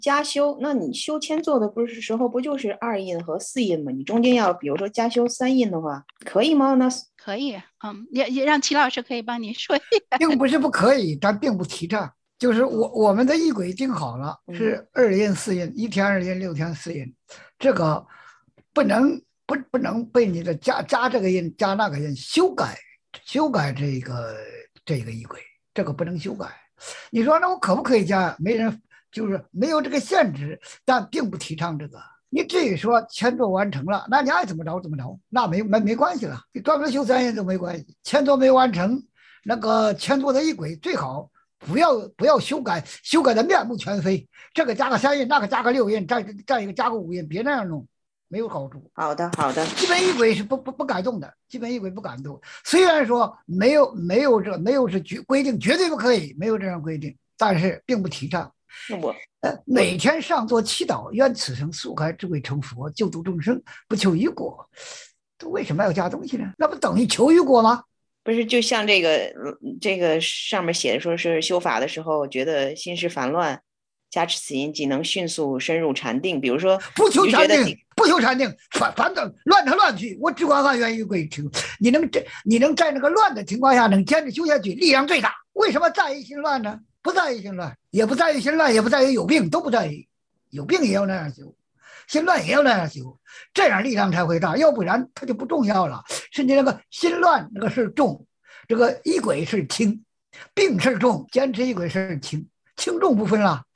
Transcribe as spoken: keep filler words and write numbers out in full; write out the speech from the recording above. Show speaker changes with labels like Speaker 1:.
Speaker 1: 加修，那你修签座的不是时候不就是二印和四印吗？你中间要比如说加修三印的话，可以吗？那
Speaker 2: 可以，嗯，也也让齐老师可以帮你说一下。
Speaker 3: 并不是不可以，但并不提倡。就是我我们的议轨定好了，是二印四印，一天二印，六天四印，这个不能不不能被你的加加这个印加那个印修改修改这个这个议轨，这个不能修改。你说那我可不可以加？没人就是没有这个限制，但并不提倡这个。你至于说签作完成了，那你爱怎么着怎么着，那没没没关系了，你专门修三印都没关系。签作没完成，那个签作的议轨最好不要不要修改，修改的面目全非。这个加个三印，那个加个六印，再再一个加个五印，别那样弄，没有好处。
Speaker 1: 好的，好的。
Speaker 3: 基本议轨是不不不改动的，基本议轨不改动。虽然说没有没有这没有是绝规定绝对不可以，没有这样规定，但是并不提倡。
Speaker 1: 我
Speaker 3: 呃，每天上座祈祷，愿此生速开智慧成佛，救度众生，不求于果。这为什么要加东西呢？那不等于求于果吗？
Speaker 1: 不是，就像这个这个上面写的说是修法的时候，觉得心事烦乱，加持此印即能迅速深入禅定。比如说，
Speaker 3: 不求禅定，不求禅定，反反正乱来乱去，我只管按原于规听。你能这，你能在那个乱的情况下能坚持修下去，力量最大。为什么在意心乱呢？不在意心乱，也不在意心乱，也不在意有病，都不在意。有病也要那样修，心乱也要那样修，这样力量才会大。要不然它就不重要了。甚至那个心乱那个事重，这个议轨是轻，病是重，坚持议轨是轻，轻重不分了。